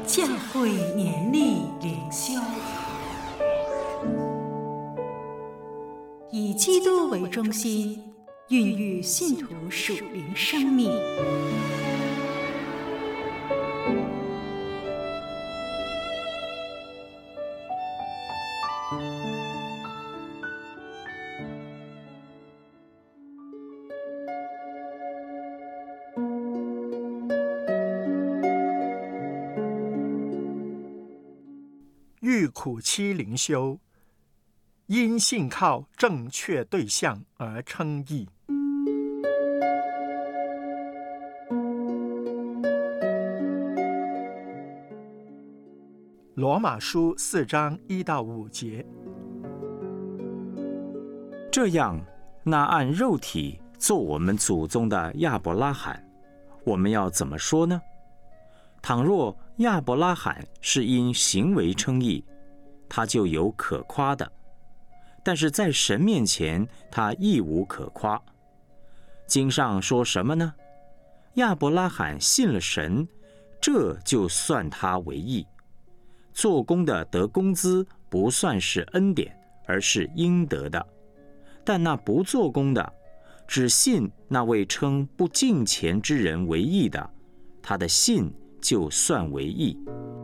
教会年历灵修，以基督为中心，孕育信徒属灵生命。 遇苦期灵修，因信靠正确对象而称义。罗马书4章1到5节。 这样，那按肉体做我们祖宗的亚伯拉罕，我们要怎么说呢？倘若亚伯拉罕是因行为称义，他就有可夸的；但是在神面前，他亦无可夸。经上说什么呢？亚伯拉罕信了神，这就算他为义。做工的得工资不算是恩典，而是应得的；但那不做工的，只信那位称不敬虔之人为义的，他的信就算为义。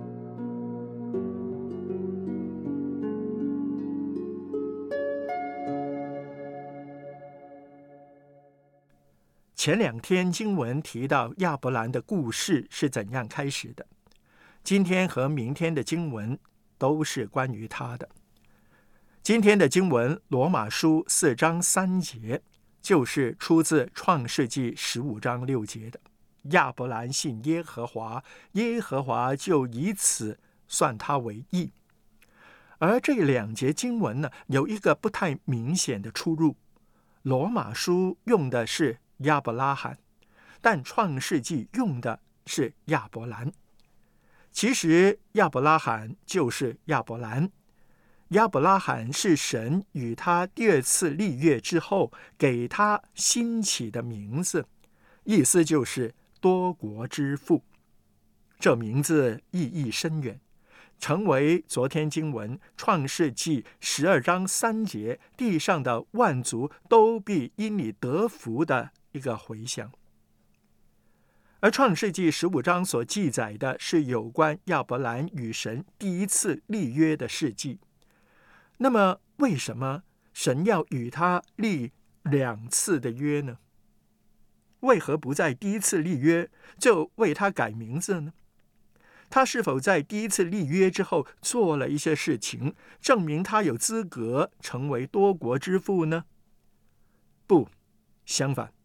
前2天经文提到亚伯兰的故事是怎样开始的，今天和明天的经文都是关于他的。今天的经文罗马书4章3节，就是出自创世纪15章6节的。亚伯兰信耶和华，耶和华就以此算他为义。而这2节经文呢，有一个不太明显的出入。罗马书用的是亚伯拉罕，但创世纪用的是亚伯兰。其实亚伯拉罕就是亚伯兰，亚伯拉罕是神与他第2次立约之后给他新起的名字，意思就是多国之父。这名字意义深远，成为昨天经文创世纪12章3节地上的万族都必因你得福的一个回响。而创世纪15章所记载的是有关亚伯兰与神第1次立约的事迹。那么为什么神要与他立2次的约呢？为何不在第1次立约就为他改名字呢？他是否在第1次立约之后做了一些事情，证明他有资格成为多国之父呢？不，相反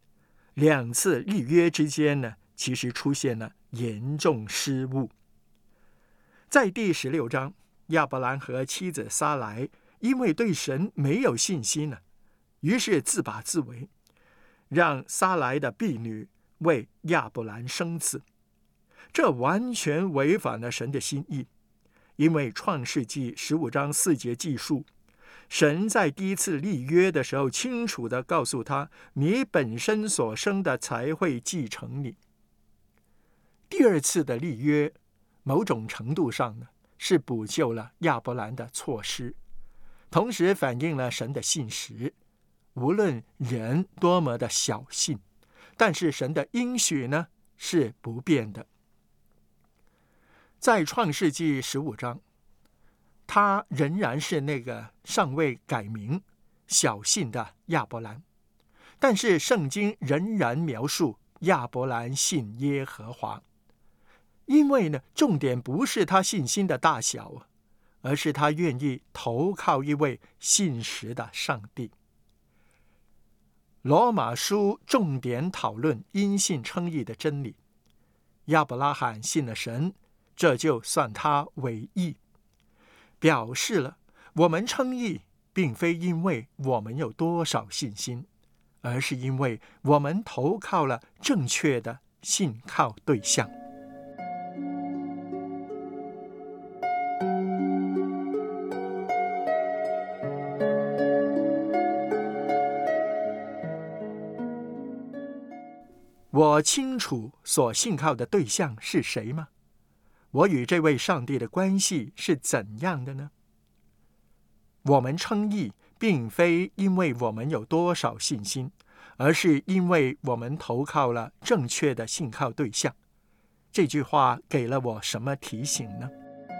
，2次立约之间呢，其实出现了严重失误。在第16章，亚伯兰和妻子撒莱因为对神没有信心了，于是自把自为，让撒莱的婢女为亚伯兰生子。这完全违反了神的心意，因为创世纪15章4节记述，神在第1次立约的时候清楚地告诉他，你本身所生的才会继承你。第2次的立约某种程度上呢，是补救了亚伯兰的错失，同时反映了神的信实。无论人多么的小信，但是神的应许呢，是不变的。在创世纪15章，他仍然是那个尚未改名小信的亚伯兰，但是圣经仍然描述亚伯兰信耶和华。因为呢，重点不是他信心的大小，而是他愿意投靠一位信实的上帝。罗马书重点讨论因信称义的真理。亚伯拉罕信了神，这就算他为义，表示了我们称义并非因为我们有多少信心，而是因为我们投靠了正确的信靠对象。我清楚所信靠的对象是谁吗？ 我与这位上帝的关系是怎样的呢？我们称义，并非因为我们有多少信心，而是因为我们投靠了正确的信靠对象。这句话给了我什么提醒呢？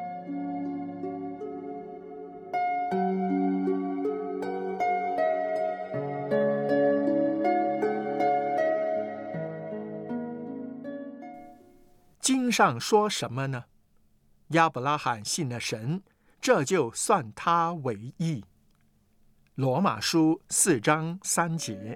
经上说什么呢？亚伯拉罕信了神，这就算他为义。罗马书4章3节。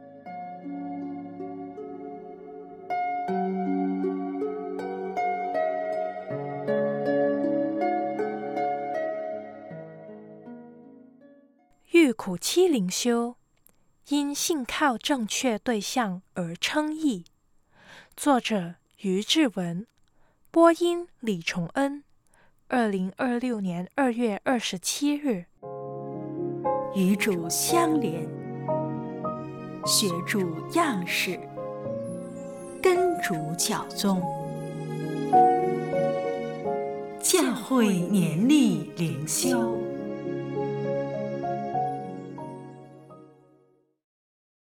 遇苦期灵修，因信靠正确对象而称义。作者于志文，播音李崇恩。2026年2月27日。 与主相连，学主样式，跟主脚踪，教会年历灵修。